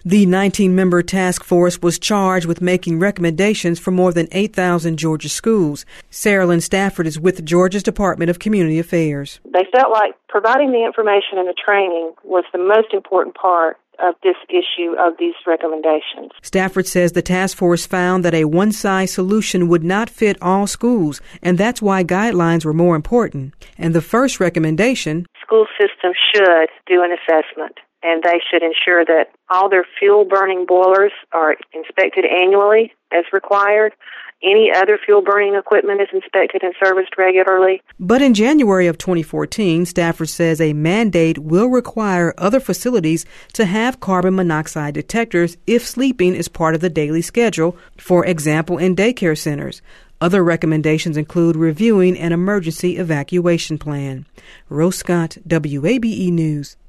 The 19-member task force was charged with making recommendations for more than 8,000 Georgia schools. Sarah Lynn Stafford is with Georgia's Department of Community Affairs. They felt like providing the information and the training was the most important part of this issue of these recommendations. Stafford says the task force found that a one-size solution would not fit all schools, and that's why guidelines were more important. And the first recommendation: school systems should do an assessment, and they should ensure that all their fuel-burning boilers are inspected annually as required. Any other fuel-burning equipment is inspected and serviced regularly. But in January of 2014, Stafford says a mandate will require other facilities to have carbon monoxide detectors if sleeping is part of the daily schedule, for example, in daycare centers. Other recommendations include reviewing an emergency evacuation plan. Rose Scott, WABE News.